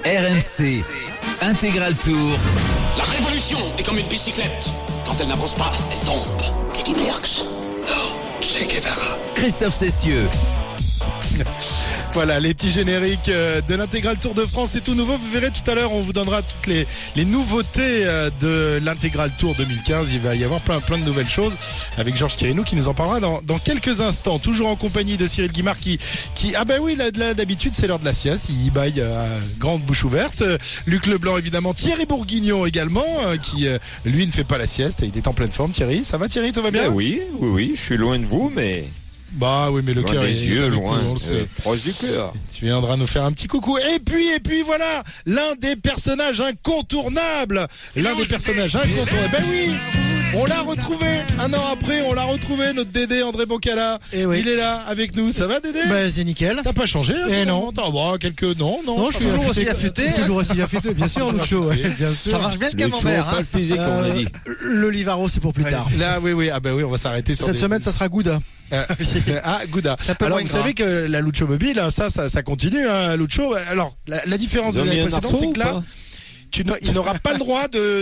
RMC, Intégral Tour. La révolution est comme une bicyclette. Quand elle n'avance pas, elle tombe. Eddy Merckx. Non, Che Guevara. Christophe Cessieux. Voilà, les petits génériques de l'Intégral Tour de France, c'est tout nouveau. Vous verrez tout à l'heure, on vous donnera toutes les nouveautés de l'Intégral Tour 2015. Il va y avoir plein de nouvelles choses avec Georges Quirinou qui nous en parlera dans quelques instants. Toujours en compagnie de Cyril Guimard qui ah ben oui, là, d'habitude c'est l'heure de la sieste. Il baille à grande bouche ouverte. Luc Leblanc évidemment, Thierry Bourguignon également qui lui ne fait pas la sieste et il est en pleine forme. Thierry, ça va Thierry, tout va bien? Oui, je suis loin de vous mais... Bah oui, mais le cœur des yeux, loin, proche du cœur. Tu viendras nous faire un petit coucou. Et puis voilà, l'un des personnages incontournables. Ben oui, on l'a retrouvé. Un an après, on l'a retrouvé, notre Dédé André Boncala. Et oui. Il est là avec nous. Ça va Dédé? Bah c'est nickel. T'as pas changé hein, non. Non, Non, je suis toujours aussi affûté. Toujours aussi affûté, bien sûr, Lucho. Bien sûr. Ça marche bien le camembert. Pas le physique, on a dit. Le Livaro, c'est pour plus tard. Là, oui. Ah bah oui, on va s'arrêter sur cette semaine, ça sera Gouda. Gouda. Alors vous savez que la Lucho Mobile, hein, ça continue, hein, Lucho. Alors la différence des années précédentes, c'est que là, il n'aura pas le droit de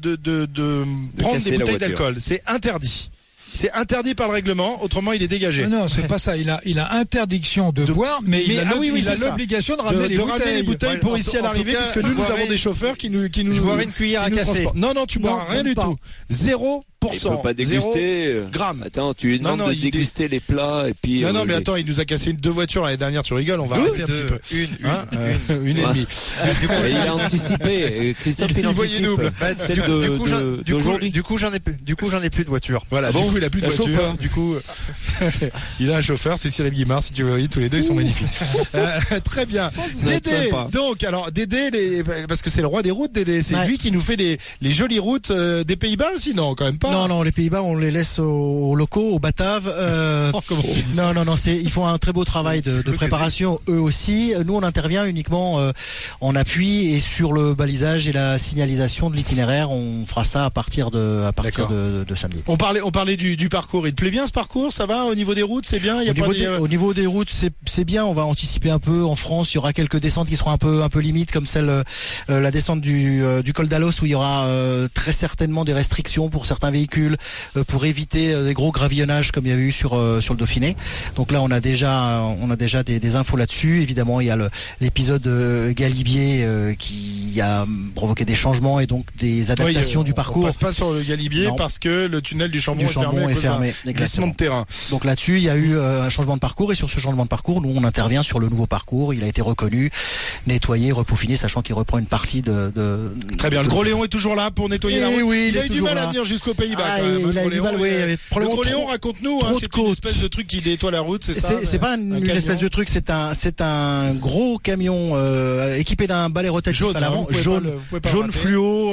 prendre des bouteilles d'alcool. C'est interdit. C'est interdit par le règlement, autrement il est dégagé. Non, c'est pas ça. Il a interdiction de boire, mais il a l'obligation de ramener les bouteilles pour ici à l'arrivée, puisque nous avons des chauffeurs qui nous. Je boirai une cuillère à café. Non, tu bois rien du tout. 0%. Il peut pas déguster. Gramme. Attends, tu lui demandes de déguster les plats et puis. Non, mais attends, il nous a cassé 2 voitures l'année dernière. Tu rigoles, on va arrêter un petit peu. Une et demie. Il a anticipé. Christophe, il anticipe. Celle d'aujourd'hui. Du coup, j'en ai plus de voiture. Voilà. Du coup, il a plus de voiture. Du coup, il a un chauffeur. C'est Cyril Guimard. Si tu veux, tous les deux, ils sont magnifiques. Très bien. Dédé. Donc, alors Dédé, parce que c'est le roi des routes. Dédé, c'est lui qui nous fait les jolies routes des Pays-Bas aussi. Non, quand même pas. Non, les Pays-Bas, on les laisse aux locaux, aux Bataves. Comment tu dis ça ? Non, ils font un très beau travail de préparation, eux aussi. Nous, on intervient uniquement en appui et sur le balisage et la signalisation de l'itinéraire. On fera ça à partir de samedi. On parlait du parcours. Il te plaît bien ce parcours ? Ça va au niveau des routes ? C'est bien ? Au niveau des routes, c'est bien. On va anticiper un peu. En France, il y aura quelques descentes qui seront un peu limites, comme celle la descente du col d'Alos où il y aura très certainement des restrictions pour certains véhicules pour éviter des gros gravillonnages comme il y a eu sur le Dauphiné. Donc là on a déjà des infos là-dessus. Évidemment il y a l'épisode Galibier qui a provoqué des changements et donc des adaptations du parcours. On passe pas sur le Galibier parce que le tunnel du Chambon est fermé. Glissement de terrain. Donc là-dessus il y a eu un changement de parcours et sur ce changement de parcours nous on intervient sur le nouveau parcours. Il a été reconnu, nettoyé, repeaufiné, sachant qu'il reprend une partie de... Très bien. Le Gros Léon est toujours là pour nettoyer la route. Oui, il a eu du mal à venir jusqu'aux Pays-Bas. Il a eu du mal, le Gros Léon, raconte-nous, c'est une espèce de truc qui nettoie la route, c'est ça? C'est pas une espèce de truc, c'est un gros camion équipé d'un balai rotatif à l'avant, jaune fluo,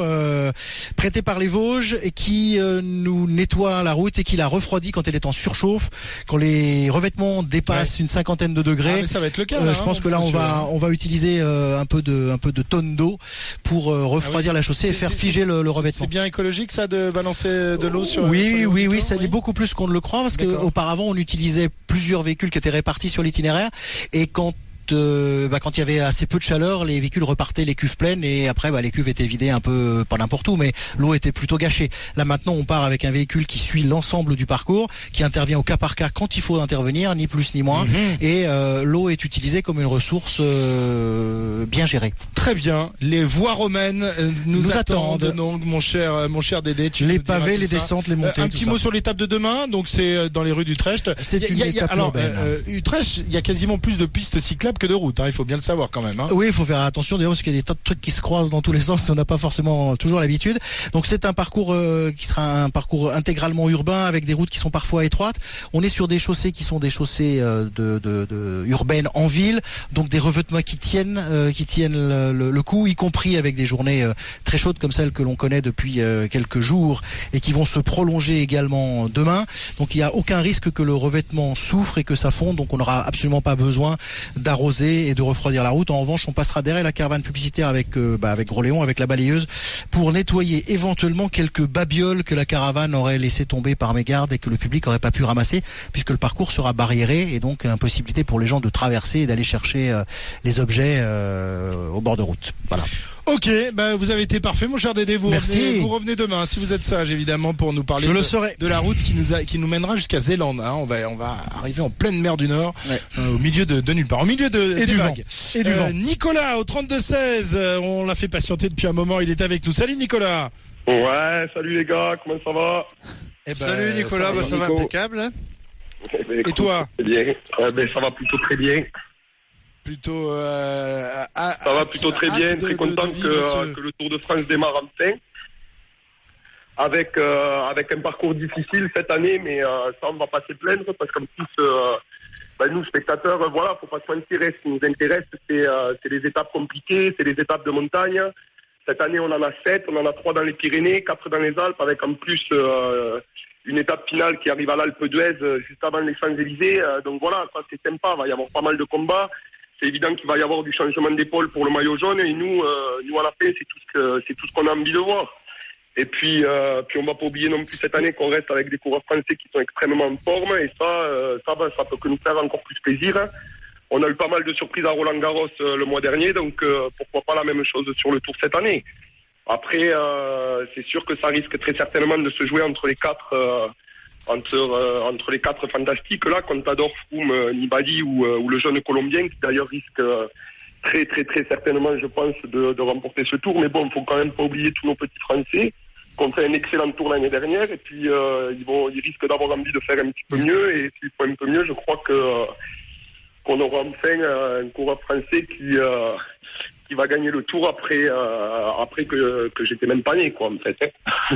prêté par les Vosges et qui nous nettoie la route et qui la refroidit quand elle est en surchauffe, quand les revêtements dépassent une 50aine de degrés. Mais ça va être le cas. Je pense que là on va utiliser un peu de tonnes d'eau pour refroidir la chaussée et faire figer le revêtement. C'est bien écologique ça de balancer de l'eau sur oui, ça dit beaucoup plus qu'on ne le croit parce qu'auparavant on utilisait plusieurs véhicules qui étaient répartis sur l'itinéraire et quand il y avait assez peu de chaleur, les véhicules repartaient les cuves pleines et après les cuves étaient vidées un peu pas n'importe où, mais l'eau était plutôt gâchée. Là maintenant on part avec un véhicule qui suit l'ensemble du parcours, qui intervient au cas par cas quand il faut intervenir, ni plus ni moins, et l'eau est utilisée comme une ressource bien gérée. Très bien. Les voies romaines nous attendent. Donc mon cher Dédé, les pavés, les descentes, les montées. Un petit mot sur l'étape de demain. Donc c'est dans les rues d'Utrecht. C'est une étape urbaine. Utrecht, il y a quasiment plus de pistes cyclables que de route, il faut bien le savoir quand même. Oui, il faut faire attention d'ailleurs parce qu'il y a des tas de trucs qui se croisent dans tous les sens, on n'a pas forcément toujours l'habitude. Donc c'est un parcours qui sera un parcours intégralement urbain avec des routes qui sont parfois étroites. On est sur des chaussées qui sont des chaussées urbaines en ville, donc des revêtements qui tiennent le coup, y compris avec des journées très chaudes comme celles que l'on connaît depuis quelques jours et qui vont se prolonger également demain. Donc il n'y a aucun risque que le revêtement souffre et que ça fonde, donc on n'aura absolument pas besoin d'arroser et de refroidir la route. En revanche, on passera derrière la caravane publicitaire avec Gros Léon, avec la balayeuse, pour nettoyer éventuellement quelques babioles que la caravane aurait laissé tomber par mégarde et que le public aurait pas pu ramasser, puisque le parcours sera barriéré et donc impossibilité pour les gens de traverser et d'aller chercher les objets au bord de route. Voilà. Ok, vous avez été parfait, mon cher Dédé. Vous revenez demain, si vous êtes sage, évidemment, pour nous parler de la route qui nous mènera jusqu'à Zélande. Hein. On va arriver en pleine mer du Nord, au milieu de nulle part, au milieu des vagues. Et du vent. Nicolas, au 32-16, on l'a fait patienter depuis un moment, il est avec nous. Salut Nicolas. Ouais, salut les gars, comment ça va? Salut Nicolas, ça va impeccable. Hein. Et toi? Bien. Ça va plutôt très bien. Ça va plutôt très bien, très content que le Tour de France démarre enfin. Avec un parcours difficile cette année, mais ça on va pas se plaindre parce qu'en plus nous spectateurs, faut pas se mentir, ce qui nous intéresse c'est les étapes compliquées, c'est les étapes de montagne. Cette année on en a 7, on en a 3 dans les Pyrénées, 4 dans les Alpes, avec en plus une étape finale qui arrive à l'Alpe d'Huez juste avant les Champs-Élysées. Donc voilà, ça c'est sympa, il va y avoir pas mal de combats. C'est évident qu'il va y avoir du changement d'épaule pour le maillot jaune et nous à la fin c'est tout ce qu'on a envie de voir. Et puis on va pas oublier non plus cette année qu'on reste avec des coureurs français qui sont extrêmement en forme et ça peut que nous faire encore plus plaisir. On a eu pas mal de surprises à Roland-Garros le mois dernier, donc pourquoi pas la même chose sur le Tour cette année. Après c'est sûr que ça risque très certainement de se jouer entre les quatre fantastiques là, Contador, Froome, Nibali ou le jeune Colombien qui d'ailleurs risque très très très certainement, je pense, de remporter ce Tour. Mais bon, il faut quand même pas oublier tous nos petits Français qui ont fait un excellent Tour l'année dernière et puis ils risquent d'avoir envie de faire un petit peu mieux et s'ils font un peu mieux, je crois qu'on aura enfin un coureur français qui va gagner le Tour après que j'étais même pas né, quoi, en fait.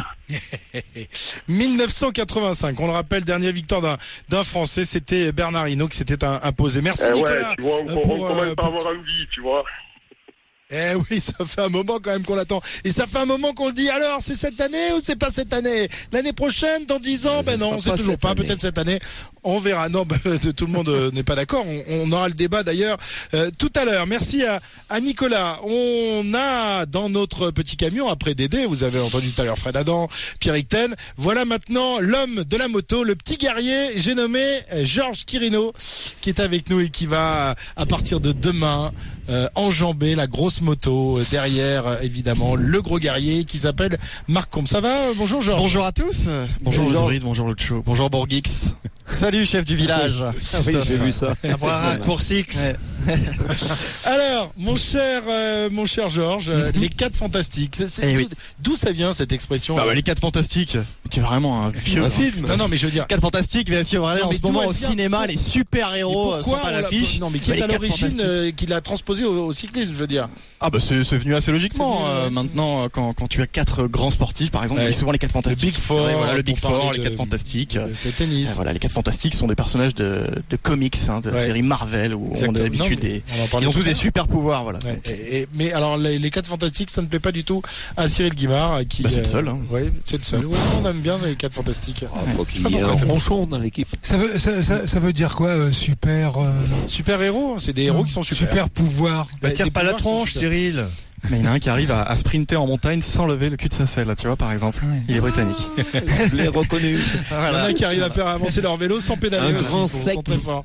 1985, on le rappelle, dernière victoire d'un Français, c'était Bernard Hinault qui s'était imposé. Merci Nicolas. Ouais, tu vois, on commence à avoir envie, tu vois. Eh oui, ça fait un moment quand même qu'on l'attend. Et ça fait un moment qu'on le dit. Alors, c'est cette année ou c'est pas cette année? L'année prochaine, dans 10 ans? Non, c'est toujours pas. Peut-être cette année. On verra. Non, tout le monde n'est pas d'accord. On aura le débat d'ailleurs tout à l'heure. Merci à Nicolas. On a dans notre petit camion, après Dédé, vous avez entendu tout à l'heure Fred Adam, Pierre Icten. Voilà maintenant l'homme de la moto, le petit guerrier. J'ai nommé Georges Quirino, qui est avec nous et qui va, à partir de demain, enjamber la grosse moto derrière, évidemment, le gros guerrier qui s'appelle Marc Combe. Ça va? Bonjour Georges. Bonjour à tous. Bonjour Zuride, bonjour Lucho. Bonjour Borgix. Salut chef du village. Oui, j'ai vu ça. Pour Six. Ouais. Alors, mon cher Georges, les 4 fantastiques. D'où ça vient cette expression? Les 4 fantastiques. Tu es vraiment un vieux film. Non, mais je veux dire 4 fantastiques, bien sûr. En ce moment au cinéma, les super-héros sont à l'affiche. Non, mais qui est à l'origine qui l'a transposé au cyclisme, je veux dire. C'est venu assez logiquement. Maintenant, quand tu as 4 grands sportifs, par exemple, il y a souvent les 4 fantastiques. Le Big Four. Le Big Four, les 4 fantastiques. Le tennis. Les 4 fantastiques sont des personnages de comics, de la série Marvel, où on a l'habitude ils ont tous des super pouvoirs, voilà. Mais alors, les 4 fantastiques, ça ne plaît pas du tout à Cyril Guimard, qui. C'est le seul, hein. Oui, c'est le seul. Ouais, on aime bien les 4 fantastiques. Faut qu'il y ait un ronchon dans l'équipe. Ça veut dire quoi, super héros? C'est des héros qui sont super. Super pouvoir. Tire pas la tronche, Cyril. Mais il y en a un qui arrive à sprinter en montagne sans lever le cul de sa selle, là, tu vois, par exemple. Il est britannique. Je l'ai reconnu. Voilà. Il y en a qui arrivent à faire avancer leur vélo sans pédaler. Un grand sec. Très fort.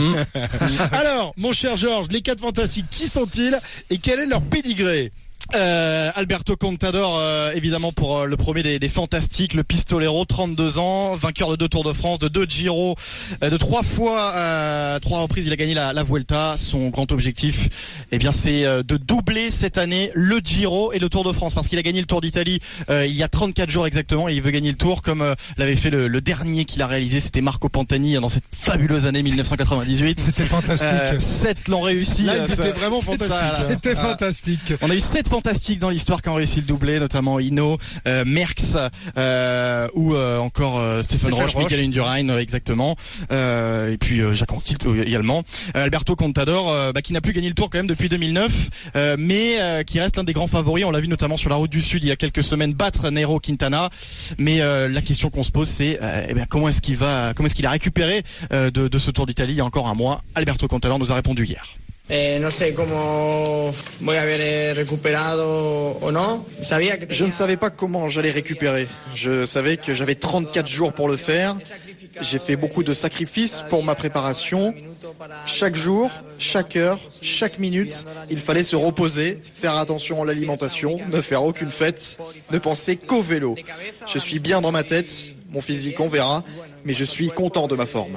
Alors, mon cher Georges, les 4 fantastiques, qui sont-ils et quel est leur pédigré? Alberto Contador, évidemment pour le premier des fantastiques, le pistolero, 32 ans, vainqueur de 2 Tours de France, de 2 Giro, de 3 fois, 3 reprises il a gagné la Vuelta. Son grand objectif, c'est de doubler cette année le Giro et le Tour de France, parce qu'il a gagné le Tour d'Italie il y a 34 jours exactement, et il veut gagner le Tour comme l'avait fait le dernier qu'il a réalisé, c'était Marco Pantani dans cette fabuleuse année 1998. C'était fantastique. 7 l'ont réussi. Là, c'était vraiment fantastique. C'était fantastique. On a eu 7 fantastiques dans l'histoire qui ont réussi le doublé, notamment Hinault, Merckx ou encore Stephen Roche, Miguel Indurain exactement, et puis Jacques Anquetil également. Alberto Contador qui n'a plus gagné le Tour quand même depuis 2009, mais qui reste l'un des grands favoris. On l'a vu notamment sur la route du Sud il y a quelques semaines battre Nairo Quintana. Mais la question qu'on se pose, c'est comment est-ce qu'il a récupéré de ce Tour d'Italie il y a encore un mois? Alberto Contador nous a répondu hier. No sé cómo voy a haber recuperado o no. Je ne savais pas comment j'allais récupérer. Je savais que j'avais 34 jours pour le faire. J'ai fait beaucoup de sacrifices pour ma préparation. Chaque jour, chaque heure, chaque minute, il fallait se reposer, faire attention à l'alimentation, ne faire aucune fête, ne penser qu'au vélo. Je suis bien dans ma tête, mon physique on verra, mais je suis content de ma forme.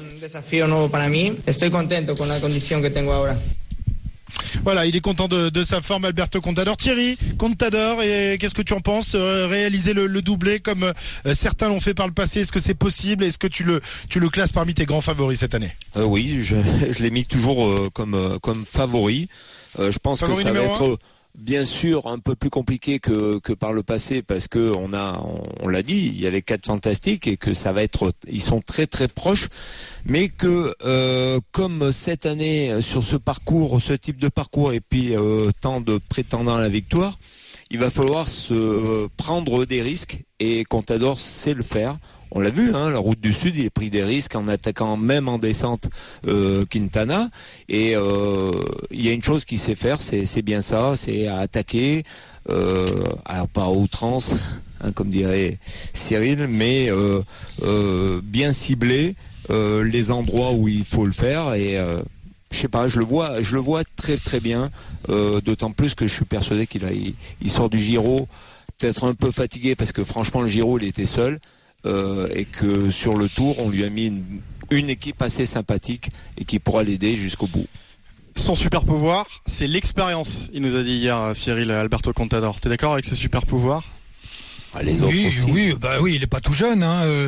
Voilà, il est content de sa forme, Alberto Contador. Thierry, Contador, et qu'est-ce que tu en penses? Réaliser le doublé comme certains l'ont fait par le passé, est-ce que c'est possible? Est-ce que tu le classes parmi tes grands favoris cette année? Oui, je l'ai mis toujours comme favori. Je pense favori que ça va être bien sûr un peu plus compliqué que par le passé, parce que on l'a dit, il y a les 4 fantastiques et que ils sont très très proches, mais que comme cette année sur ce type de parcours et puis tant de prétendants à la victoire, il va falloir se prendre des risques, et Contador sait le faire. On l'a vu, la Route du Sud, il a pris des risques en attaquant même en descente Quintana. Et il y a une chose qu'il sait faire, c'est bien ça, c'est à attaquer, alors pas à outrance, comme dirait Cyril, mais bien cibler les endroits où il faut le faire. Et je sais pas, je le vois très très bien. D'autant plus que je suis persuadé qu'il sort du Giro peut-être un peu fatigué, parce que franchement le Giro il était seul. Et que sur le Tour, on lui a mis une équipe assez sympathique et qui pourra l'aider jusqu'au bout. Son super pouvoir, c'est l'expérience, il nous a dit hier Cyril Alberto Contador. T'es d'accord avec ce super pouvoir? Les autres aussi. Oui, il est pas tout jeune,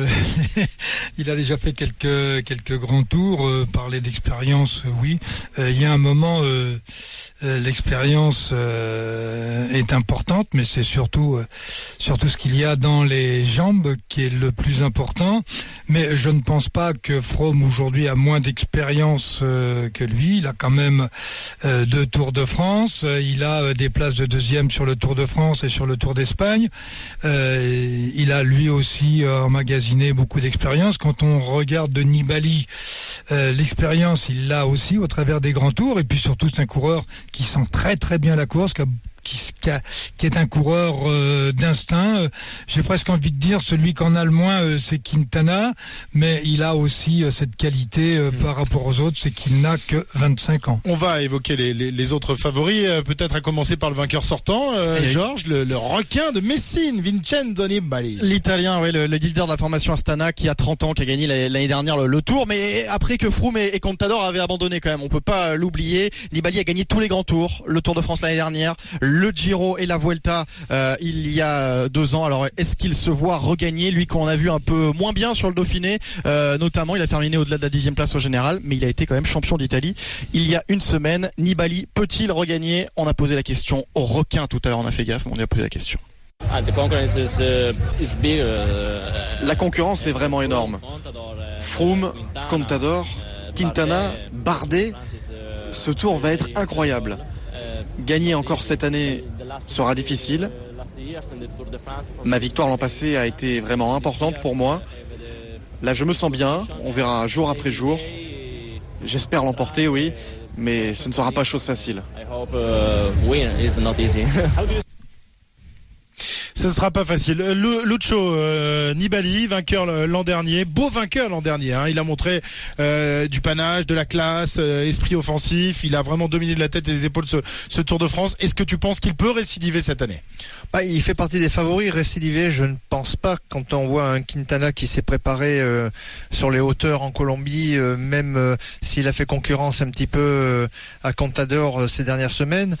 il a déjà fait quelques grands tours, parler d'expérience, oui. Il y a un moment, l'expérience est importante, mais c'est surtout ce qu'il y a dans les jambes qui est le plus important. Mais je ne pense pas que Froome aujourd'hui a moins d'expérience que lui. Il a quand même 2 Tours de France. Il a des places de deuxième sur le Tour de France et sur le Tour d'Espagne. Il a lui aussi emmagasiné beaucoup d'expérience. Quand on regarde de Nibali, l'expérience, il l'a aussi au travers des grands tours. Et puis surtout, c'est un coureur qui sent très très bien la course, qui est un coureur d'instinct. J'ai presque envie de dire celui qu'en a le moins, c'est Quintana, mais il a aussi cette qualité par rapport aux autres, c'est qu'il n'a que 25 ans. On va évoquer les autres favoris, peut-être à commencer par le vainqueur sortant, Georges, le requin de Messine, Vincenzo Nibali. L'Italien, oui, le leader de la formation Astana, qui a 30 ans, qui a gagné l'année dernière le Tour, mais après que Froome et Contador avaient abandonné quand même, on peut pas l'oublier. Nibali a gagné tous les grands tours, le Tour de France l'année dernière, le Giro et la Vuelta il y a 2 ans. Alors est-ce qu'il se voit regagner, lui qu'on a vu un peu moins bien sur le Dauphiné, notamment il a terminé au-delà de la 10e place au général, mais il a été quand même champion d'Italie il y a une semaine. Nibali peut-il regagner? On a posé la question au requin tout à l'heure, on a fait gaffe, mais on lui a posé la question. La concurrence est vraiment énorme. Froome, Contador, Quintana, Bardet, ce tour va être incroyable. Gagner encore cette année sera difficile. Ma victoire l'an passé a été vraiment importante pour moi. Là, je me sens bien. On verra jour après jour. J'espère l'emporter, oui, mais ce ne sera pas chose facile. Ce ne sera pas facile. Lucio Nibali, vainqueur l'an dernier, beau vainqueur l'an dernier. Il a montré du panache, de la classe, esprit offensif. Il a vraiment dominé de la tête et des épaules ce Tour de France. Est-ce que tu penses qu'il peut récidiver cette année? Il fait partie des favoris. Récidiver, je ne pense pas. Quand on voit un Quintana qui s'est préparé sur les hauteurs en Colombie, même s'il a fait concurrence un petit peu à Contador ces dernières semaines,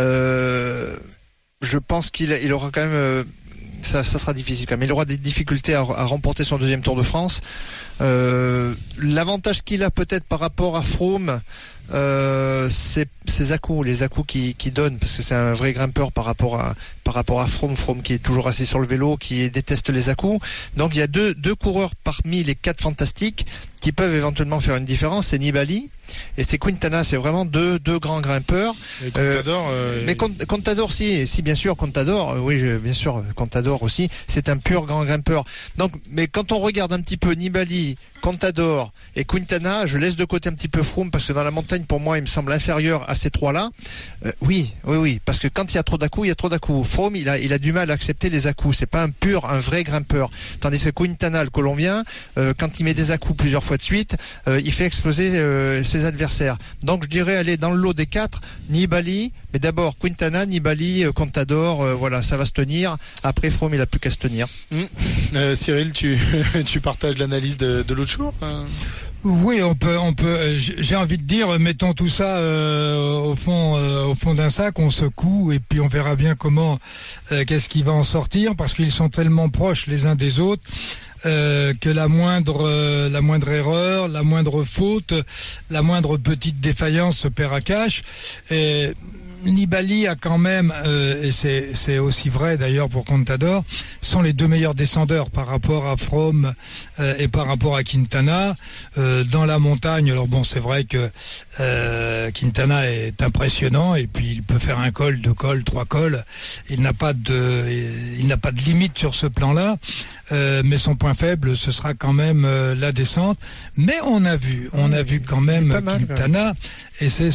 je pense qu'il aura quand même, ça sera difficile quand même. Il aura des difficultés à remporter son 2e Tour de France. L'avantage qu'il a peut-être par rapport à Froome, c'est ses à-coups, les à-coups qui donnent, parce que c'est un vrai grimpeur par rapport à Froome qui est toujours assis sur le vélo, qui déteste les à-coups. Donc il y a deux coureurs parmi les 4 fantastiques qui peuvent éventuellement faire une différence, c'est Nibali et c'est Quintana. C'est vraiment deux grands grimpeurs. Et Contador, mais Contador, si bien sûr, Contador, bien sûr, Contador aussi, c'est un pur grand grimpeur. Donc, mais quand on regarde un petit peu Nibali, Contador et Quintana, je laisse de côté un petit peu Froome parce que dans la montagne, pour moi, il me semble inférieur à ces trois-là. Oui, parce que quand il y a trop d'à-coups, il y a trop d'à-coups. Froome, il a du mal à accepter les à-coups. C'est pas un vrai grimpeur. Tandis que Quintana, le Colombien, quand il met des à-coups plusieurs fois de suite, il fait exploser ses adversaires. Donc je dirais aller dans le lot des 4, Nibali, mais d'abord Quintana, Nibali, Contador, voilà, ça va se tenir. Après Froome, il a plus qu'à se tenir. Cyril, tu partages l'analyse de l'autre jour Oui, on peut. J'ai envie de dire, mettons tout ça au fond d'un sac, on secoue et puis on verra bien qu'est-ce qui va en sortir, parce qu'ils sont tellement proches les uns des autres. Que la moindre erreur, la moindre faute, la moindre petite défaillance se perd à cash. Et Nibali a quand même, et c'est aussi vrai d'ailleurs pour Contador, sont les deux meilleurs descendeurs par rapport à Froome et par rapport à Quintana dans la montagne. Alors bon, c'est vrai que Quintana est impressionnant et puis il peut faire un col, 2 cols, 3 cols. Il n'a pas de limite sur ce plan-là. Mais son point faible, ce sera quand même la descente. Mais on a vu quand même Quintana, et c'est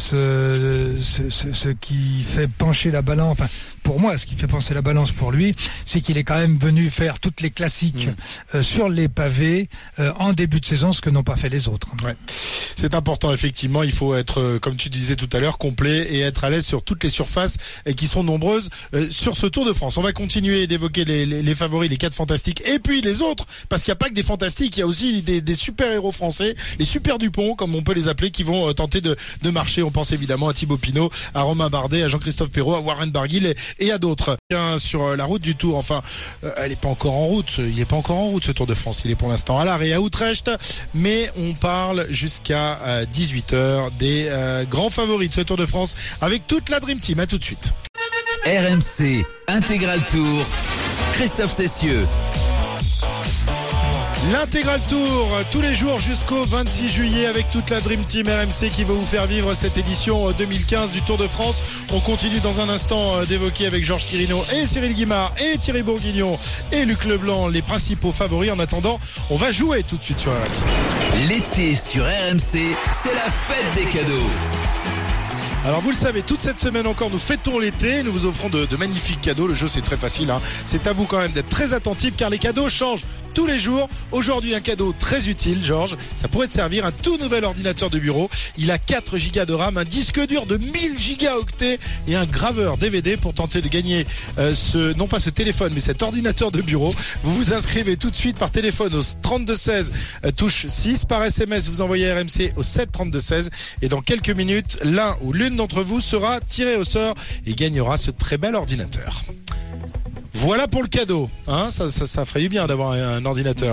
ce qui fait pencher la balance. Enfin, pour moi, ce qui fait pencher la balance pour lui, c'est qu'il est quand même venu faire toutes les classiques sur les pavés en début de saison, ce que n'ont pas fait les autres. Ouais. C'est important, effectivement. Il faut être, comme tu disais tout à l'heure, complet et être à l'aise sur toutes les surfaces qui sont nombreuses sur ce Tour de France. On va continuer d'évoquer les favoris, les 4 fantastiques, et puis les autres, parce qu'il n'y a pas que des fantastiques, il y a aussi des super-héros français, les super Dupont, comme on peut les appeler, qui vont tenter de marcher. On pense évidemment à Thibaut Pinot, à Romain Bardet, à Jean-Christophe Perrault, à Warren Barguil et à d'autres. Sur la route du Tour, enfin, elle n'est pas encore en route, il n'est pas encore en route ce Tour de France, il est pour l'instant à l'arrêt à Utrecht, mais on parle jusqu'à 18h des grands favoris de ce Tour de France avec toute la Dream Team. À tout de suite. RMC Intégral Tour, Christophe Cessieux. L'Intégral Tour, tous les jours jusqu'au 26 juillet avec toute la Dream Team RMC qui va vous faire vivre cette édition 2015 du Tour de France. On continue dans un instant d'évoquer avec Georges Quirino et Cyril Guimard et Thierry Bourguignon et Luc Leblanc les principaux favoris. En attendant, on va jouer tout de suite sur RMC. L'été sur RMC, c'est la fête des cadeaux. Alors vous le savez, toute cette semaine encore, nous fêtons l'été, nous vous offrons de magnifiques cadeaux. Le jeu, c'est très facile, hein. C'est à vous quand même d'être très attentifs car les cadeaux changent tous les jours. Aujourd'hui, un cadeau très utile, Georges. Ça pourrait te servir, un tout nouvel ordinateur de bureau. Il a 4 gigas de RAM, un disque dur de 1000 gigaoctets et un graveur DVD pour tenter de gagner non pas ce téléphone, mais cet ordinateur de bureau. Vous vous inscrivez tout de suite par téléphone au 3216 touche 6. Par SMS, vous envoyez RMC au 7 3216 et dans quelques minutes, l'un ou l'une d'entre vous sera tiré au sort et gagnera ce très bel ordinateur. Voilà pour le cadeau, hein, ça ferait du bien d'avoir un ordinateur.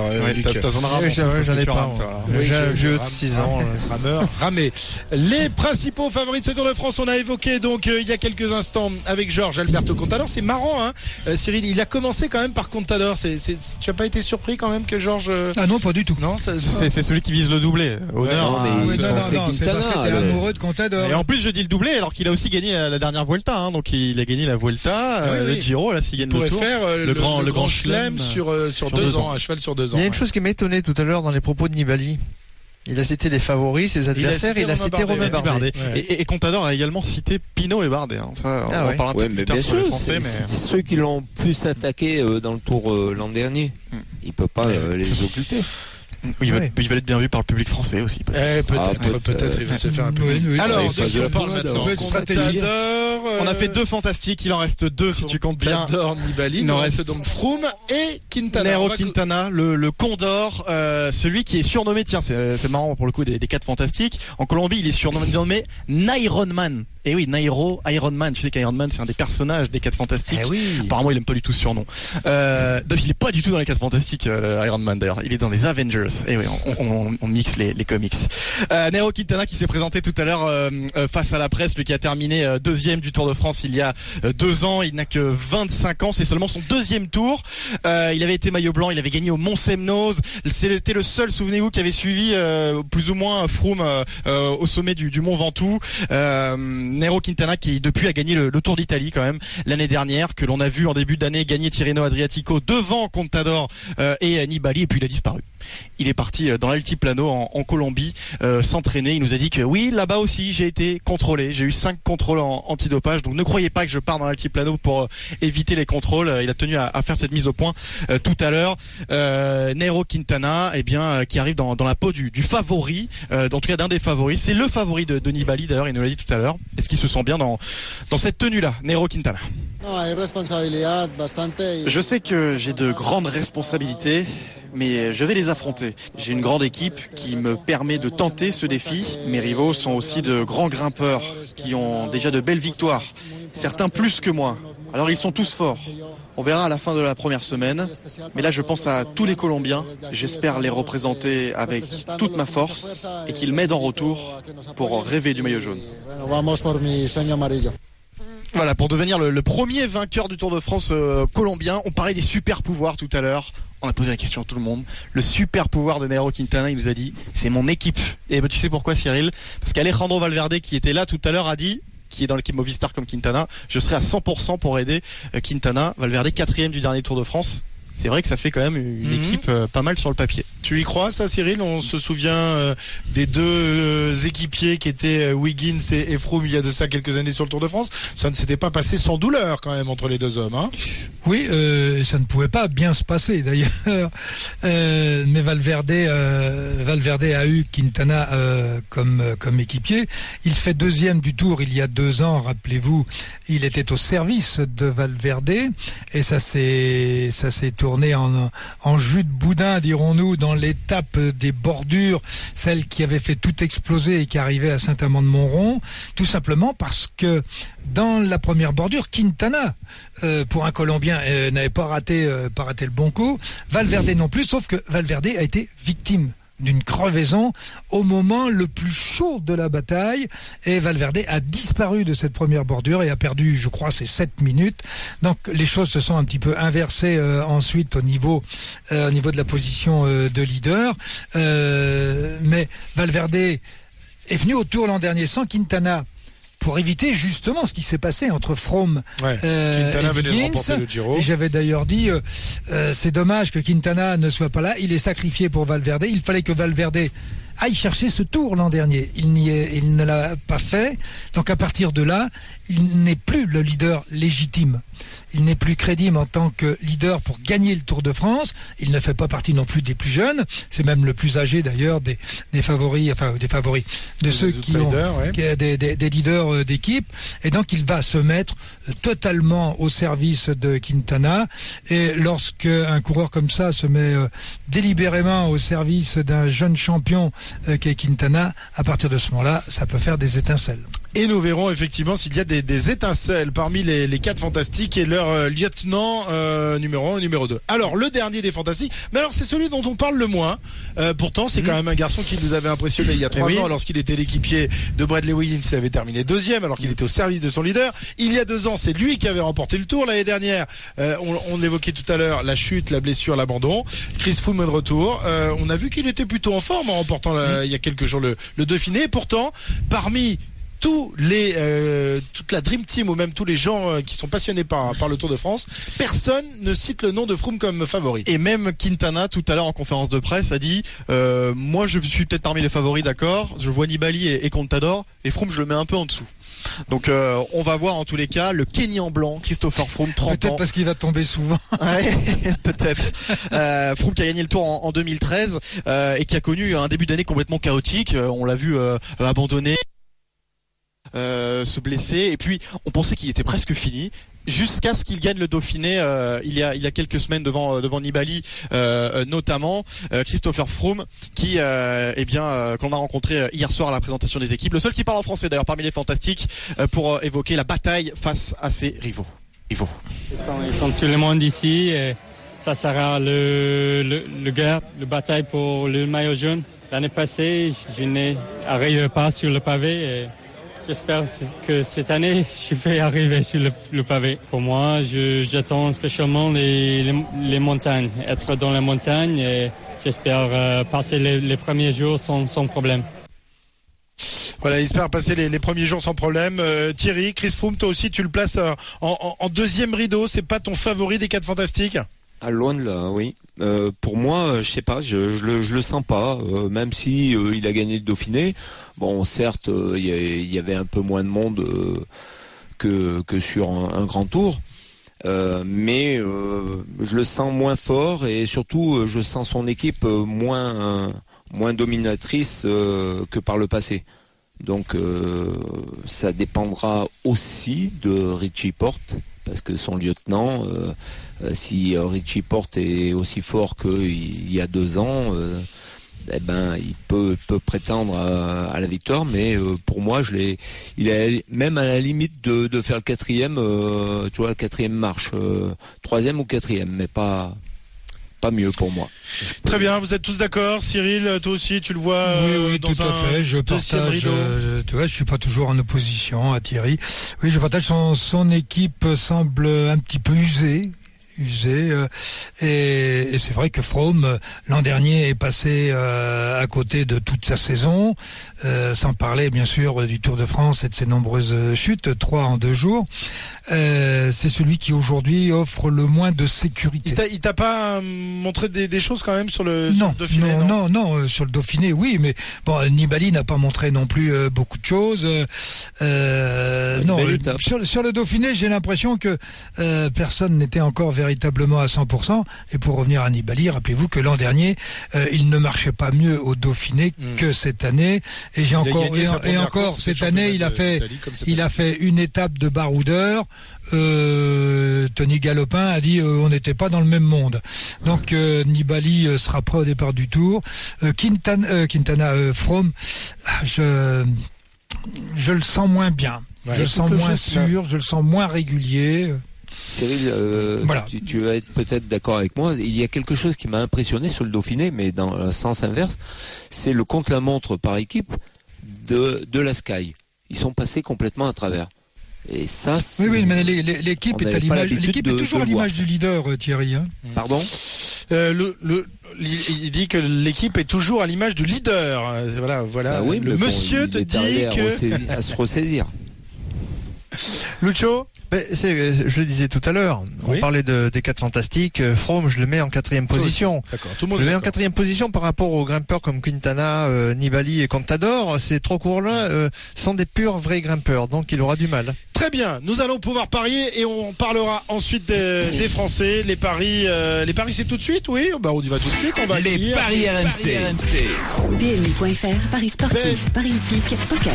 J'en ai pas. J'ai un vieux de 6 ans. Ramé. Les principaux favoris de ce Tour de France, on a évoqué donc il y a quelques instants avec Georges Alberto Contador. C'est marrant, hein, Cyril. Il a commencé quand même par Contador. Tu as pas été surpris quand même que Georges Ah non, pas du tout. Non, c'est celui qui vise le doublé. Honneur. Non, c'est parce que t'es amoureux de Contador. Et en plus, je dis le doublé alors qu'il a aussi gagné la dernière Vuelta. Hein, donc il a gagné la Vuelta, le Giro. Là, s'il gagne le Tour. Faire le grand chelem sur 2 ans, à cheval sur 2 ans. Il y a une chose qui m'a étonné tout à l'heure dans les propos de Nibali. Il a cité les favoris, ses adversaires, il a cité Romain Bardet. Et Contador a également cité Pinot et Bardet. Hein. Ça, on en parlera un peu plus tard sur les Français. C'est ceux qui l'ont plus attaqué dans le Tour l'an dernier. Il peut pas les occulter. Il va être bien vu par le public français aussi. Peut-être il va se faire un peu. Oui. Alors, de qui on parle maintenant? On a fait 2 fantastiques, il en reste 2 si tu comptes bien. Contador, Nibali, il en reste donc Froome et Quintana. Nairo Quintana, le Condor, celui qui est surnommé, tiens, c'est marrant pour le coup des 4 fantastiques. En Colombie, il est surnommé Naironman. Et oui, Nairo, Iron Man. Tu sais qu'Iron Man, c'est un des personnages des 4 Fantastiques. Eh oui. Apparemment, il aime pas du tout ce surnom. Il est pas du tout dans les 4 Fantastiques, Iron Man d'ailleurs. Il est dans les Avengers. Et oui, on mixe les comics. Nairo Quintana qui s'est présenté tout à l'heure face à la presse, lui qui a terminé deuxième du Tour de France il y a 2 ans. Il n'a que 25 ans. C'est seulement son 2e tour. Il avait été maillot blanc. Il avait gagné au Mont Semnoz. C'était le seul, souvenez-vous, qui avait suivi plus ou moins Froome au sommet du Mont Ventoux. Nairo Quintana qui depuis a gagné le Tour d'Italie quand même l'année dernière, que l'on a vu en début d'année gagner Tirreno Adriatico devant Contador et Nibali, et puis il a disparu. Il est parti dans l'altiplano en Colombie s'entraîner. Il nous a dit que oui, là-bas aussi j'ai été contrôlé. J'ai eu 5 contrôles antidopage. Donc ne croyez pas que je pars dans l'altiplano pour éviter les contrôles. Il a tenu à faire cette mise au point tout à l'heure. Nairo Quintana, qui arrive dans la peau du favori, en tout cas d'un des favoris. C'est le favori de Nibali d'ailleurs. Il nous l'a dit tout à l'heure. Est-ce qu'il se sent bien dans cette tenue-là, Nairo Quintana? Je sais que j'ai de grandes responsabilités, mais je vais les affronter. J'ai une grande équipe qui me permet de tenter ce défi. Mes rivaux sont aussi de grands grimpeurs qui ont déjà de belles victoires, certains plus que moi. Alors ils sont tous forts. On verra à la fin de la première semaine. Mais là, je pense à tous les Colombiens. J'espère les représenter avec toute ma force et qu'ils m'aident en retour pour rêver du maillot jaune. Voilà, pour devenir le premier vainqueur du Tour de France colombien. On parlait des super pouvoirs tout à l'heure. On a posé la question à tout le monde. Le super pouvoir de Nairo Quintana, il nous a dit, c'est mon équipe. Et tu sais pourquoi, Cyril? Parce qu'Alejandro Valverde, qui était là tout à l'heure, a dit, qui est dans l'équipe Movistar comme Quintana, je serai à 100% pour aider Quintana. Valverde, 4e du dernier Tour de France. C'est vrai que ça fait quand même une équipe pas mal sur le papier. Tu y crois ça, Cyril? On se souvient des 2 équipiers qui étaient Wiggins et Froome il y a de ça quelques années sur le Tour de France. Ça ne s'était pas passé sans douleur quand même entre les 2 hommes, hein? Oui, ça ne pouvait pas bien se passer d'ailleurs. Mais Valverde a eu Quintana comme équipier. Il fait 2e du Tour il y a 2 ans, rappelez-vous. Il était au service de Valverde et ça s'est tourné en jus de boudin, dirons-nous, dans l'étape des bordures, celle qui avait fait tout exploser et qui arrivait à Saint-Amand-de-Montrond, tout simplement parce que dans la première bordure, Quintana, pour un Colombien, n'avait pas raté le bon coup. Valverde non plus, sauf que Valverde a été victime d'une crevaison au moment le plus chaud de la bataille, et Valverde a disparu de cette première bordure et a perdu, je crois, ses 7 minutes. Donc les choses se sont un petit peu inversées ensuite au niveau de la position de leader, mais Valverde est venu au Tour l'an dernier sans Quintana pour éviter justement ce qui s'est passé entre Froome et Wiggins. Et j'avais d'ailleurs dit, c'est dommage que Quintana ne soit pas là, il est sacrifié pour Valverde. Il fallait que Valverde aille chercher ce Tour l'an dernier. Il ne l'a pas fait. Donc à partir de là, il n'est plus le leader légitime. Il n'est plus crédible en tant que leader pour gagner le Tour de France. Il ne fait pas partie non plus des plus jeunes. C'est même le plus âgé d'ailleurs des favoris, de ceux qui ont des leaders d'équipe. Et donc il va se mettre totalement au service de Quintana. Et lorsque un coureur comme ça se met délibérément au service d'un jeune champion qui est Quintana, à partir de ce moment-là, ça peut faire des étincelles. Et nous verrons effectivement s'il y a des étincelles parmi les 4 fantastiques et leur lieutenant numéro 1 et numéro 2. Alors le dernier des fantastiques, mais alors c'est celui dont on parle le moins. Pourtant c'est quand même un garçon qui nous avait impressionné il y a 3 ans lorsqu'il était l'équipier de Bradley Wiggins. Il avait terminé 2e alors qu'il était au service de son leader. Il y a 2 ans c'est lui qui avait remporté le Tour. L'année dernière on évoquait tout à l'heure la chute, la blessure, l'abandon. Chris Froome de retour. On a vu qu'il était plutôt en forme en remportant il y a quelques jours le Dauphiné. Et pourtant parmi toute la Dream Team ou même tous les gens qui sont passionnés par le Tour de France, personne ne cite le nom de Froome comme favori. Et même Quintana tout à l'heure en conférence de presse a dit moi je suis peut-être parmi les favoris, d'accord, je vois Nibali et Contador, et Froome je le mets un peu en dessous. Donc on va voir en tous les cas le Kenyan blanc Christopher Froome, 30 ans. Peut-être parce qu'il va tomber souvent. Ouais, peut-être. Froome qui a gagné le Tour en 2013 et qui a connu un début d'année complètement chaotique. On l'a vu abandonner se blesser. Et puis on pensait qu'il était presque fini. Jusqu'à ce qu'il gagne le Dauphiné il y a quelques semaines devant Nibali notamment Christopher Froome qui qu'on a rencontré hier soir à la présentation des équipes, le seul qui parle en français d'ailleurs parmi les fantastiques pour évoquer la bataille face à ses rivaux. Ils sont tout le monde ici et ça sera le bataille pour le maillot jaune. L'année passée, je n'arrivais pas sur le pavé et j'espère que cette année, je vais arriver sur le pavé. Pour moi, j'attends spécialement les montagnes, être dans la montagne et j'espère passer les premiers jours sans problème. Voilà, il espère passer les premiers jours sans problème. Thierry, Chris Froome, toi aussi, tu le places en deuxième rideau. C'est pas ton favori des 4 fantastiques ? À loin de là, oui. Pour moi, je sais pas, je le sens pas. Même si il a gagné le Dauphiné. Bon, certes, il y avait un peu moins de monde que sur un grand tour, mais je le sens moins fort et surtout, je sens son équipe moins dominatrice que par le passé. Donc, ça dépendra aussi de Richie Porte. Parce que son lieutenant, si Richie Porte est aussi fort qu'il y a 2 ans, il peut prétendre à la victoire. Mais pour moi, il est même à la limite de faire le 4e, tu vois, la 4e marche, 3e ou 4e, mais pas mieux pour moi. Très bien, vous êtes tous d'accord. Cyril, toi aussi, tu le vois oui, dans tout à fait. Je partage. Tu vois, je suis pas toujours en opposition à Thierry. Oui, je partage. Son équipe semble un petit peu usée. Et c'est vrai que Froome l'an dernier est passé à côté de toute sa saison, sans parler bien sûr du Tour de France et de ses nombreuses chutes, 3 en 2 jours. C'est celui qui aujourd'hui offre le moins de sécurité. Il t'a pas montré des choses quand même sur le Dauphiné? Non, sur le Dauphiné oui, mais bon, Nibali n'a pas montré non plus beaucoup de choses. Sur le Dauphiné, j'ai l'impression que personne n'était encore véritablement à 100%. Et pour revenir à Nibali, rappelez-vous que l'an dernier, il ne marchait pas mieux au Dauphiné que cette année. Et encore cette année, il a fait une étape de baroudeur. Tony Galopin a dit on n'était pas dans le même monde. Donc Nibali sera prêt au départ du Tour. Froome, je le sens moins bien. Je le sens moins sûr, je le sens moins régulier. Cyril, voilà. Tu vas être peut-être d'accord avec moi. Il y a quelque chose qui m'a impressionné sur le Dauphiné, mais dans le sens inverse, c'est le contre-la-montre par équipe de la Sky. Ils sont passés complètement à travers. Et ça, oui, mais l'équipe est à l'image. L'équipe est toujours à l'image du leader, Thierry. Hein. Pardon. Il dit que l'équipe est toujours à l'image du leader. Voilà. Bah oui, le monsieur te dit à se ressaisir. Lucho. Je le disais tout à l'heure, on parlait des 4 fantastiques. Froome, je le mets en 4e position. D'accord, tout le monde. Je le mets en 4e position par rapport aux grimpeurs comme Quintana, Nibali et Contador. Ces 3 coureurs-là sont des purs vrais grimpeurs, donc il aura du mal. Très bien, nous allons pouvoir parier et on parlera ensuite des Français. Les paris, c'est tout de suite, oui. Bah on y va tout de suite. On va les paris RMC. PMU.fr, paris sportif, paris hippique, poker.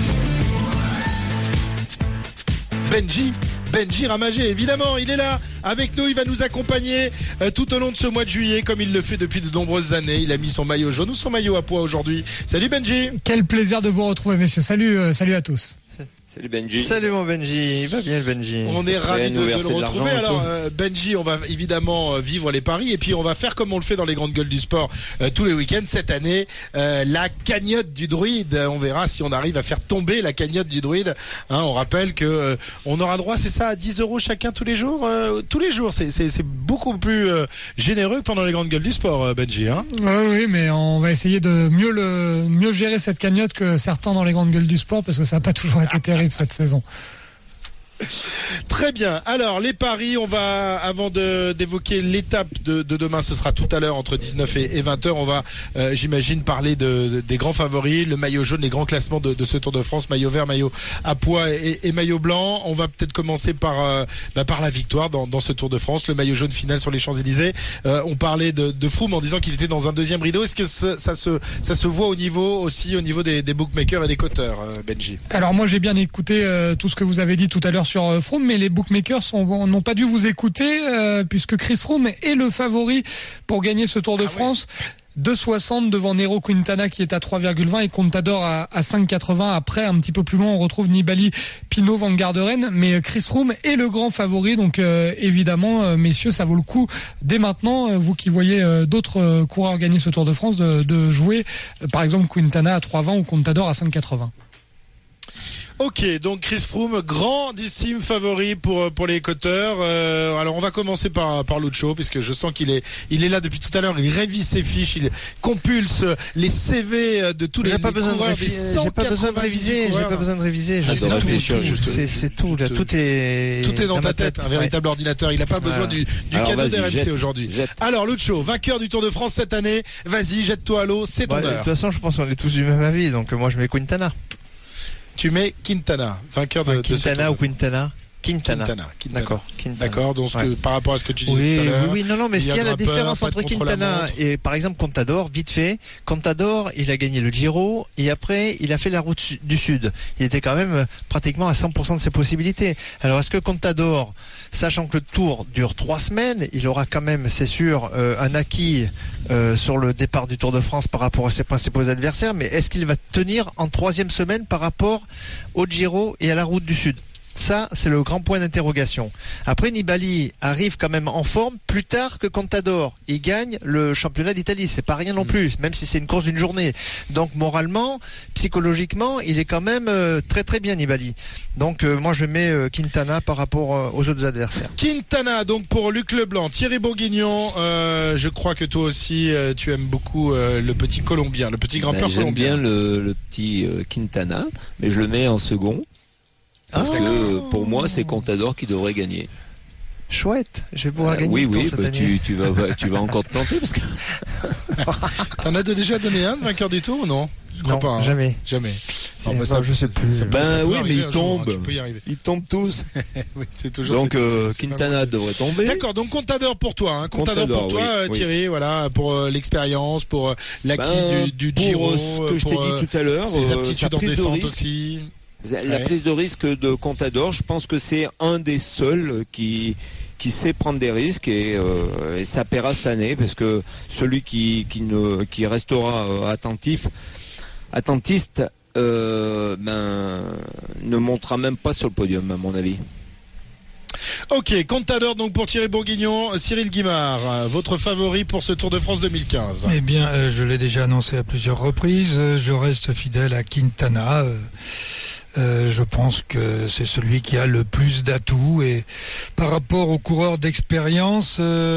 Benji Ramagé, évidemment, il est là avec nous, il va nous accompagner tout au long de ce mois de juillet, comme il le fait depuis de nombreuses années. Il a mis son maillot jaune ou son maillot à pois aujourd'hui. Salut Benji. Quel plaisir de vous retrouver, messieurs. Salut à tous. Salut Benji. Salut mon Benji, il va bien le Benji. On est ravis de le retrouver. Alors Benji, on va évidemment vivre les paris et puis on va faire comme on le fait dans les grandes gueules du sport tous les week-ends cette année, la cagnotte du druide. On verra si on arrive à faire tomber la cagnotte du druide. On rappelle que on aura droit, c'est ça, à 10 € chacun tous les jours. Tous les jours, c'est beaucoup plus généreux que pendant les grandes gueules du sport, Benji. Oui, mais on va essayer de mieux gérer cette cagnotte que certains dans les grandes gueules du sport parce que ça n'a pas toujours été terrible cette saison. Très bien. Alors, les paris, on va, avant d'évoquer l'étape de demain, ce sera tout à l'heure entre 19 et 20h. On va, j'imagine, parler des grands favoris, le maillot jaune, les grands classements de ce Tour de France, maillot vert, maillot à pois et maillot blanc. On va peut-être commencer par la victoire dans ce Tour de France, le maillot jaune final sur les Champs-Élysées. On parlait de Froome en disant qu'il était dans un deuxième rideau. Est-ce que ça se voit au niveau des bookmakers et des coteurs, Benji? Alors moi j'ai bien écouté tout ce que vous avez dit tout à l'heure sur Froome, mais les bookmakers n'ont pas dû vous écouter puisque Chris Froome est le favori pour gagner ce Tour de France. 2,60 devant Nairo Quintana qui est à 3,20 et Contador à 5,80. Après, un petit peu plus loin, on retrouve Nibali, Pinot, Van Garderen, mais Chris Froome est le grand favori. Donc évidemment, messieurs, ça vaut le coup dès maintenant, vous qui voyez d'autres coureurs gagner ce Tour de France, de jouer par exemple Quintana à 3,20 ou Contador à 5,80. Ok, donc Chris Froome, grandissime favori pour les coteurs. Alors on va commencer par Lucho, puisque je sens qu'il est là depuis tout à l'heure. Il révise ses fiches, il compulse les CV de tous les coureurs. J'ai pas besoin de réviser. C'est tout. Tout est dans ta tête. Un véritable ordinateur. Il n'a pas besoin du cadeau d'RMC aujourd'hui. Alors Lucho, vainqueur du Tour de France cette année. Vas-y, jette-toi à l'eau. C'est ton heure. De toute façon, je pense qu'on est tous du même avis. Donc moi, je mets Quintana. Tu mets Quintana, vainqueur de Quintana ou Quintana? Quintana. D'accord. D'accord. Donc par rapport à ce que tu disais tout à l'heure. Oui, non, mais ce qu'il y a la différence entre Quintana et par exemple Contador, vite fait. Contador, il a gagné le Giro et après il a fait la route du Sud. Il était quand même pratiquement à 100% de ses possibilités. Alors est-ce que Contador, sachant que le Tour dure 3 semaines, il aura quand même, c'est sûr, un acquis sur le départ du Tour de France par rapport à ses principaux adversaires, mais est-ce qu'il va tenir en 3e semaine par rapport au Giro et à la route du Sud? Ça, c'est le grand point d'interrogation. Après, Nibali arrive quand même en forme plus tard que Contador. Il gagne le championnat d'Italie. C'est pas rien non plus, même si c'est une course d'une journée. Donc, moralement, psychologiquement, il est quand même très très bien, Nibali. Donc, moi, je mets Quintana par rapport aux autres adversaires. Quintana, donc pour Luc Leblanc. Thierry Bourguignon, je crois que toi aussi, tu aimes beaucoup le petit Colombien, le petit grimpeur colombien. J'aime bien le petit Quintana, mais je le mets en second. Parce que pour moi, c'est Contador qui devrait gagner. Chouette, je vais pouvoir gagner. Oui, tu vas encore te planter parce que. T'en as déjà donné un de vainqueur du Tour ou non? Je crois pas. Hein. Jamais. Je sais plus. Oui, mais ils tombent. Ils tombent tous. Oui, c'est toujours. Donc Quintana devrait tomber. D'accord. Donc Contador pour toi. Hein. Contador pour toi, oui, Thierry. Voilà, pour l'expérience, pour l'acquis du Giro, ce que je t'ai dit tout à l'heure. Ses aptitudes en descente aussi. La prise de risque de Contador, je pense que c'est un des seuls qui sait prendre des risques et ça paiera cette année parce que celui qui restera attentiste ne montera même pas sur le podium à mon avis. Ok, Contador donc pour Thierry Bourguignon. Cyril Guimard, votre favori pour ce Tour de France 2015? Eh bien, je l'ai déjà annoncé à plusieurs reprises, je reste fidèle à Quintana. Je pense que c'est celui qui a le plus d'atouts et par rapport aux coureurs d'expérience,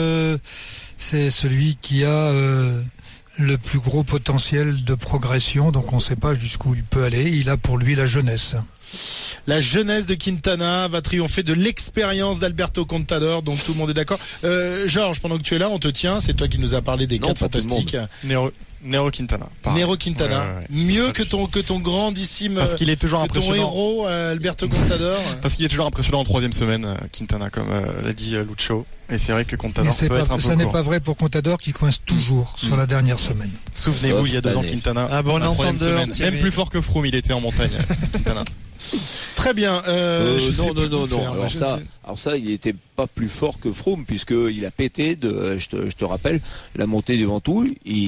c'est celui qui a le plus gros potentiel de progression. Donc on ne sait pas jusqu'où il peut aller. Il a pour lui la jeunesse. La jeunesse de Quintana va triompher de l'expérience d'Alberto Contador, donc tout le monde est d'accord. Georges, pendant que tu es là, on te tient. C'est toi qui nous as parlé des 4 fantastiques. Nairo Quintana. Nairo Quintana. Ouais. Mieux que ton grandissime. Parce qu'il est toujours impressionnant. Ton héros, Alberto Contador. Parce qu'il est toujours impressionnant en 3e semaine, Quintana, comme l'a dit Lucho. Et c'est vrai que Contador peut être un peu ça n'est pas vrai pour Contador qui coince toujours sur la dernière semaine. Souvenez-vous, il y a 2 ans, Quintana. Ah bon, entendeur. Même plus fort que Froome, il était en montagne, Quintana. Très bien. Non. Alors ça, il était pas plus fort que Froome puisqu'il a pété je te rappelle, la montée du Ventoux.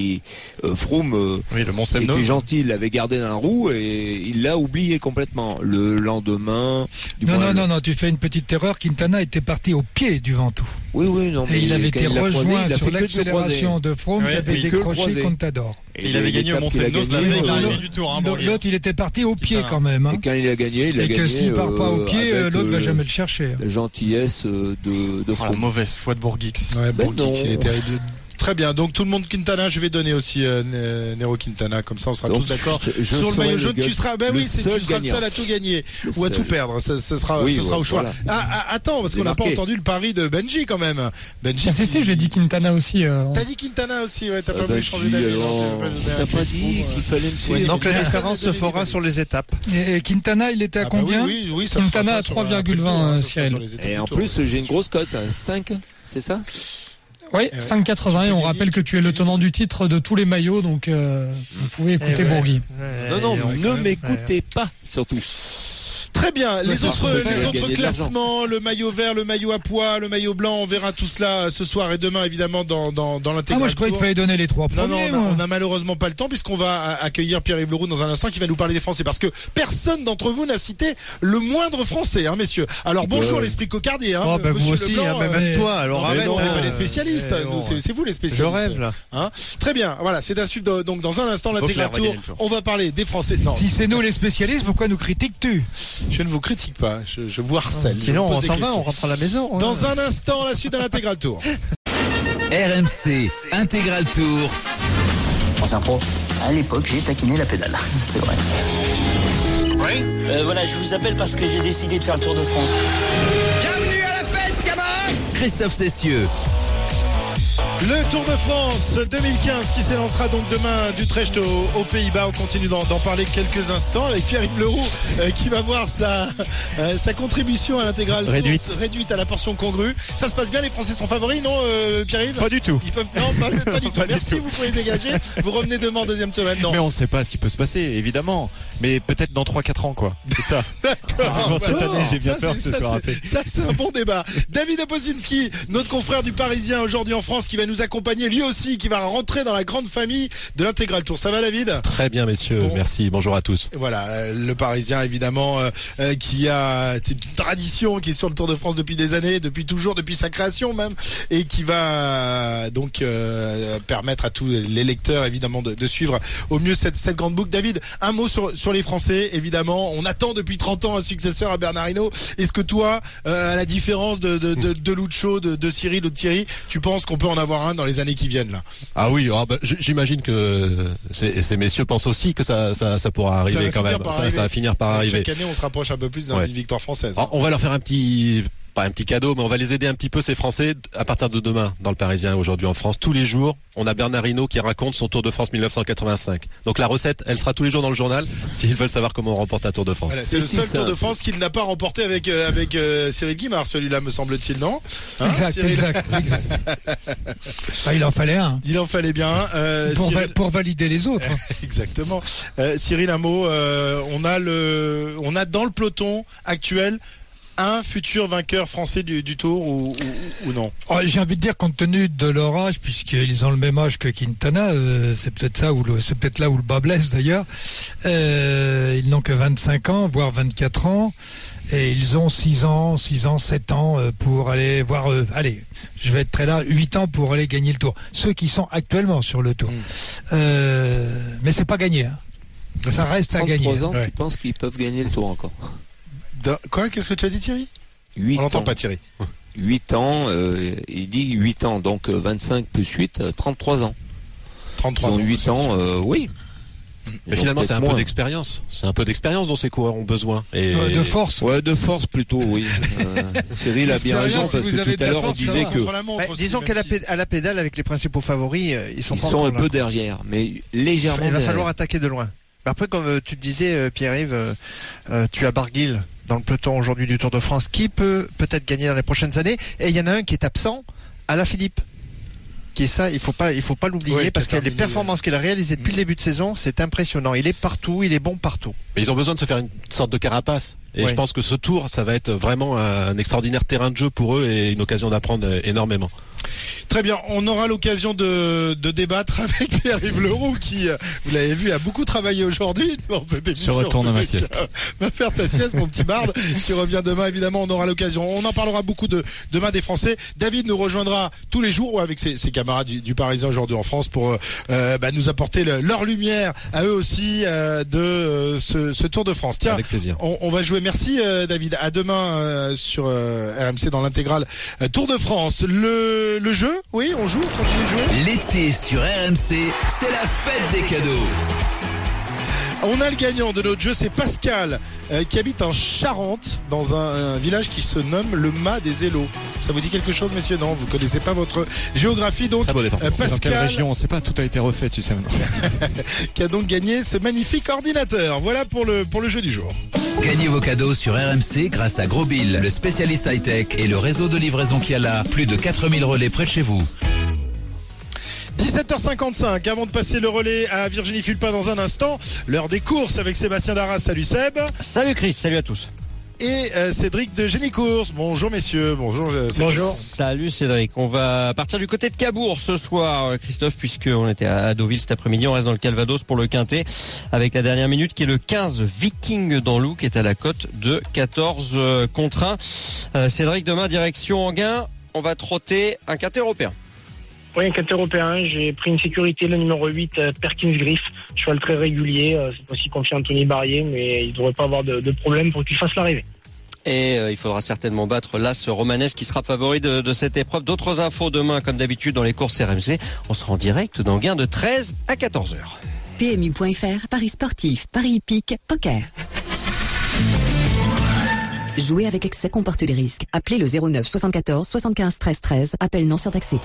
Froome était gentil, il l'avait gardé dans la roue et il l'a oublié complètement. Le lendemain. Non, tu fais une petite erreur. Quintana était parti au pied du Ventoux. Oui, non. Et il avait été rejoint sur l'accélération de Froome qui avait décroché Contador. Et il avait gagné au Mont-Saint-Denis l'arrivée du Tour. L'autre, il était parti au pied quand même. Et quand il a gagné, il a gagné. Et que s'il part pas au pied, l'autre va jamais le chercher. La gentillesse de Froome. La mauvaise foi de Bourguix. Ouais, Bourguix, il était Très bien, donc tout le monde Quintana, je vais donner aussi Nero Quintana, comme ça on sera tous d'accord sur le maillot jaune. Tu seras, tu seras le seul à tout gagner ou à tout perdre. Ça sera au choix. Voilà. Attends, parce qu'on n'a pas entendu le pari de Benji quand même. Benji. Si, j'ai dit Quintana aussi. T'as dit Quintana aussi, ouais. T'as pas voulu changer d'avis. T'as pas dit qu'il fallait me suivre. Donc la différence se fera sur les étapes. Et Quintana, il était à combien? Oui, Quintana à 3,20, Cyril. Et en plus, j'ai une grosse cote, 5, c'est ça? Oui, 5,80. Et on rappelle que tu es le tenant du titre de tous les maillots, donc vous pouvez écouter Bourgui. Non, ne m'écoutez pas, surtout. Très bien, les autres classements, le maillot vert, le maillot à pois, le maillot blanc, on verra tout cela ce soir et demain évidemment dans l'intégral. Moi je croyais qu'il fallait donner les 3 premiers. Non, on a malheureusement pas le temps puisqu'on va accueillir Pierre-Yves Leroux dans un instant qui va nous parler des Français parce que personne d'entre vous n'a cité le moindre Français, messieurs. Alors bonjour l'esprit cocardier, vous aussi, Leblanc, même toi. Alors arrête, on n'est pas les spécialistes, c'est vous les spécialistes. Je rêve là. Très bien, voilà, c'est à suivre donc dans un instant l'intégral tour. On va parler des Français. Non. Si c'est nous les spécialistes, pourquoi nous critiques-tu? Je ne vous critique pas. Je vous harcèle. Sinon, on s'en va, on rentre à la maison. Dans un instant, la suite de l'intégral tour. RMC Intégral Tour. France Info, à l'époque, j'ai taquiné la pédale. C'est vrai. Oui. Voilà, je vous appelle parce que j'ai décidé de faire le Tour de France. Bienvenue à la fête, camarades. Christophe Cessieux. Le Tour de France 2015 qui s'élancera donc demain d'Utrecht aux Pays-Bas. On continue d'en parler quelques instants avec Pierre-Yves Leroux qui va voir sa contribution à l'intégral réduite à la portion congrue. Ça se passe bien, les Français sont favoris, non Pierre-Yves? Pas du tout. Non, pas du tout. Merci, vous pouvez dégager. Vous revenez demain en deuxième semaine. Non. Mais on ne sait pas ce qui peut se passer, évidemment. Mais peut-être dans 3-4 ans, quoi. C'est ça. D'accord. Cette année, j'ai bien peur que ce soit raté. Ça, c'est un bon débat. David Oposinski, notre confrère du Parisien aujourd'hui en France, qui va nous accompagner lui aussi, qui va rentrer dans la grande famille de l'intégral tour. Ça va David? Très bien messieurs, merci, bonjour à tous. Voilà, le Parisien évidemment qui a une tradition, qui est sur le Tour de France depuis des années, depuis toujours, depuis sa création même, et qui va donc permettre à tous les lecteurs évidemment de suivre au mieux cette grande boucle. David, un mot sur les Français, évidemment. On attend depuis 30 ans un successeur à Bernard Hinault. Est-ce que toi, à la différence de Lucho, de Cyril ou de Thierry, tu penses qu'on peut en avoir un dans les années qui viennent là? Ah oui, j'imagine que ces messieurs pensent aussi que ça pourra arriver quand même. Ça va finir par arriver. Chaque année, on se rapproche un peu plus d'une victoire française. Alors, on va leur faire pas un petit cadeau, mais on va les aider un petit peu, ces Français, à partir de demain, dans le Parisien, aujourd'hui en France. Tous les jours, on a Bernard Hinault qui raconte son Tour de France 1985. Donc la recette, elle sera tous les jours dans le journal, s'ils veulent savoir comment on remporte un Tour de France. Voilà, c'est le seul Tour de France qu'il n'a pas remporté avec Cyril Guimard, celui-là, me semble-t-il, non? Exact. Il en fallait un. Il en fallait bien. Pour valider les autres. Exactement. Cyril, un mot. On a dans le peloton actuel un futur vainqueur français du Tour ou non? J'ai envie de dire, compte tenu de leur âge, puisqu'ils ont le même âge que Quintana, c'est peut-être là où le bas blesse d'ailleurs. Ils n'ont que 25 ans, voire 24 ans. Et ils ont 6 ans, 7 ans pour aller voir, je vais être très là, 8 ans pour aller gagner le Tour. Ceux qui sont actuellement sur le Tour. Mais c'est pas gagné. Ça reste à gagner. 33 ans, tu penses qu'ils peuvent gagner le Tour encore? Quoi? Qu'est-ce que tu as dit, Thierry? 8 On n'entend ans. pas, Thierry. 8 ans, il dit 8 ans, donc 25 plus 8, 33 ans. 33 ans. 8 ans, oui. Mais finalement, c'est un peu d'expérience. C'est un peu d'expérience dont ces coureurs ont besoin. Et de force. Ouais, de force plutôt, oui. Cyril a bien raison parce que tout à l'heure on disait que. Disons qu'à la pédale avec les principaux favoris, ils sont un peu derrière, mais légèrement. Il va falloir attaquer de loin. Après, comme tu te disais, Pierre-Yves, tu as Barguil dans le peloton aujourd'hui du Tour de France qui peut peut-être gagner dans les prochaines années. Et il y en a un qui est absent, Alaphilippe. Qui est ça, il faut pas l'oublier parce que les performances qu'il a réalisées depuis le début de saison, c'est impressionnant. Il est partout, il est bon partout. Mais ils ont besoin de se faire une sorte de carapace. Et je pense que ce Tour, ça va être vraiment un extraordinaire terrain de jeu pour eux et une occasion d'apprendre énormément. Très bien, on aura l'occasion de débattre avec Pierre-Yves Leroux qui, vous l'avez vu, a beaucoup travaillé aujourd'hui dans cette émission. Je retourne à ma sieste. Va faire ta sieste, mon petit barde, qui revient demain. Évidemment, on aura l'occasion. On en parlera beaucoup demain des Français. David nous rejoindra tous les jours avec ses camarades du Parisien aujourd'hui en France pour nous apporter leur lumière à eux aussi de ce Tour de France. Tiens, avec plaisir. On va jouer. Merci David. À demain sur RMC dans l'intégrale Tour de France. Le le jeu. Oui, on joue, on continue de jouer. L'été sur RMC, c'est la fête des cadeaux. On a le gagnant de notre jeu, c'est Pascal, qui habite en Charente, dans un village qui se nomme le Mas des Élos. Ça vous dit quelque chose, messieurs? Non, vous connaissez pas votre géographie, donc Pascal. C'est dans quelle région? On sait pas, tout a été refait, tu sais. Qui a donc gagné ce magnifique ordinateur. Voilà pour le jeu du jour. Gagnez vos cadeaux sur RMC grâce à Gros Bill, le spécialiste high-tech et le réseau de livraison Kiala. Plus de 4000 relais près de chez vous. 17h55, avant de passer le relais à Virginie Fulpin dans un instant, l'heure des courses avec Sébastien Darras. Salut Seb. Salut Chris, salut à tous. Et Cédric de Génie Course. Bonjour messieurs, bonjour Cédric. Bonjour. Salut Cédric, on va partir du côté de Cabourg ce soir, Christophe, puisqu'on était à Deauville cet après-midi, on reste dans le Calvados pour le Quintet, avec la dernière minute qui est le 15 Viking d'Anlou, qui est à la cote de 14 contre 1. Cédric, demain direction Enghien, on va trotter un Quintet européen. Oui, un Quintet européen. J'ai pris une sécurité, le numéro 8, Perkins Griff. Cheval très régulier. C'est aussi confié Anthony Barrier, mais il ne devrait pas avoir de problème pour qu'il fasse l'arrivée. Et il faudra certainement battre l'As Romanes qui sera favori de cette épreuve. D'autres infos demain, comme d'habitude, dans les courses RMC. On sera en direct d'Enghien de 13 à 14h. PMU.fr, Paris sportif, Paris hippique, poker. Jouer avec excès comporte des risques. Appelez le 09 74 75 13 13. Appel non surtaxé.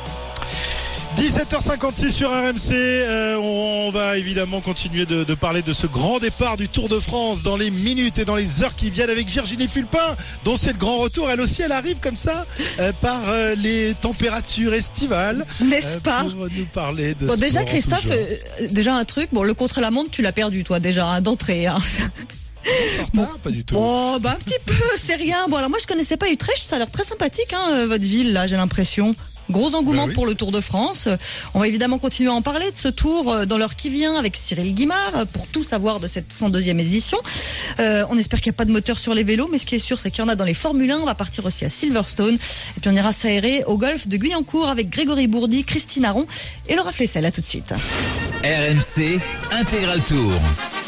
17h56 sur RMC, on va évidemment continuer de parler de ce grand départ du Tour de France dans les minutes et dans les heures qui viennent avec Virginie Fulpin, dont c'est le grand retour. Elle aussi, elle arrive comme ça par les températures estivales. N'est-ce pas? Pour nous parler de bon, déjà Christophe, déjà un truc, bon, le contre-la-montre tu l'as perdu toi déjà hein, d'entrée. Hein. Bon, pas du tout. Oh, bah un petit peu, c'est rien. Bon alors moi je connaissais pas Utrecht, ça a l'air très sympathique hein, votre ville là, j'ai l'impression. Gros engouement pour le Tour de France. On va évidemment continuer à en parler de ce tour dans l'heure qui vient avec Cyril Guimard pour tout savoir de cette 102e édition. On espère qu'il n'y a pas de moteur sur les vélos, mais ce qui est sûr, c'est qu'il y en a dans les Formule 1. On va partir aussi à Silverstone. Et puis on ira s'aérer au golfe de Guyancourt avec Grégory Bourdi, Christine Aron et Laura Flessel. À tout de suite. RMC Intégral Tour.